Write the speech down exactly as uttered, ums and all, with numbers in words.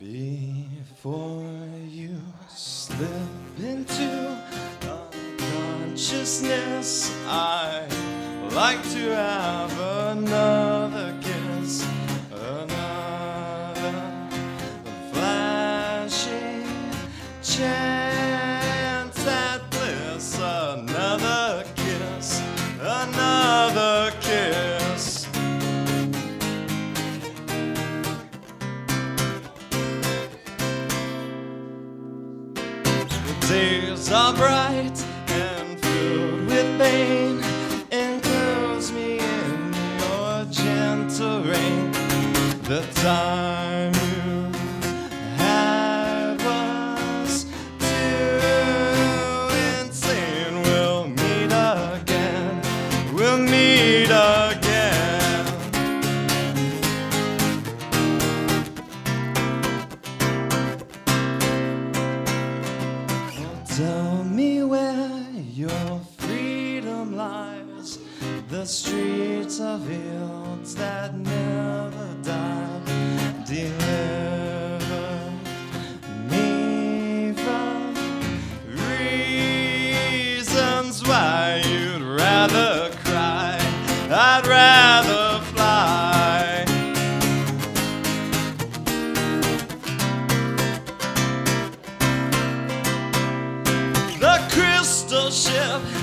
Before you slip into unconsciousness, I like to have another kiss, another flashing chance at bliss, another kiss, another kiss. The days are bright and filled with pain. Enclose me in your gentle rain. The time you had was too insane. We'll meet again. We'll meet again. Tell me where your freedom lies. The streets of fields that never die. Deliver me from reasons why you'd rather cry. I'd rather fly. The crystal ship